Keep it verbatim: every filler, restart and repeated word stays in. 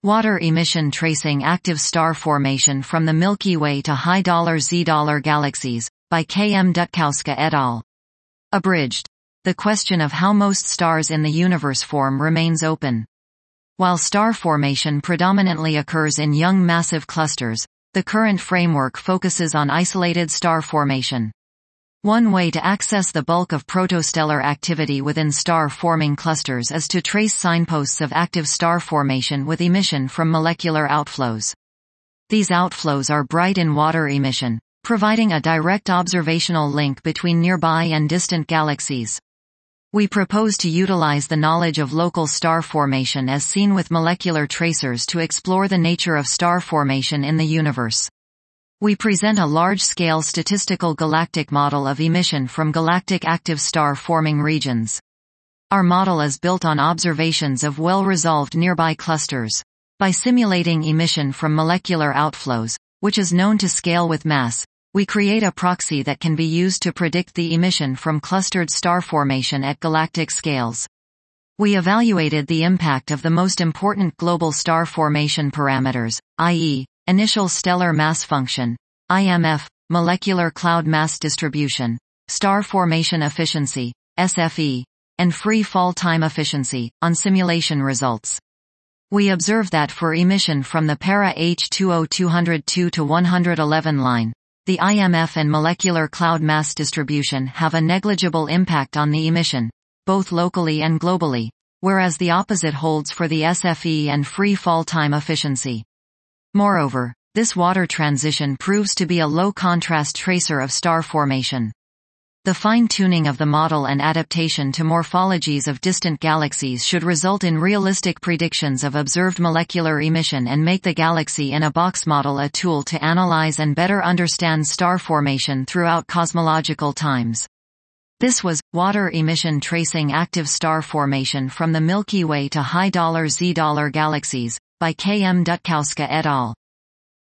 Water Emission Tracing Active Star Formation from the Milky Way to High-Z Galaxies, by K M Dutkowska et al. Abridged. The question of how most stars in the universe form remains open. While star formation predominantly occurs in young massive clusters, the current framework focuses on isolated star formation. One way to access the bulk of protostellar activity within star-forming clusters is to trace signposts of active star formation with emission from molecular outflows. These outflows are bright in water emission, providing a direct observational link between nearby and distant galaxies. We propose to utilize the knowledge of local star formation as seen with molecular tracers to explore the nature of star formation in the universe. We present a large-scale statistical galactic model of emission from galactic active star-forming regions. Our model is built on observations of well-resolved nearby clusters. By simulating emission from molecular outflows, which is known to scale with mass, we create a proxy that can be used to predict the emission from clustered star formation at galactic scales. We evaluated the impact of the most important global star formation parameters, that is, initial stellar mass function, I M F, molecular cloud mass distribution, star formation efficiency, S F E, and free fall time efficiency, on simulation results. We observe that for emission from the para H two O two oh two to one eleven line, the I M F and molecular cloud mass distribution have a negligible impact on the emission, both locally and globally, whereas the opposite holds for the S F E and free fall time efficiency. Moreover, this water transition proves to be a low-contrast tracer of star formation. The fine-tuning of the model and adaptation to morphologies of distant galaxies should result in realistic predictions of observed molecular emission and make the galaxy-in-a-box model a tool to analyze and better understand star formation throughout cosmological times. This was Water Emission Tracing Active Star Formation from the Milky Way to High-Z Galaxies, by K M Dutkowska et al.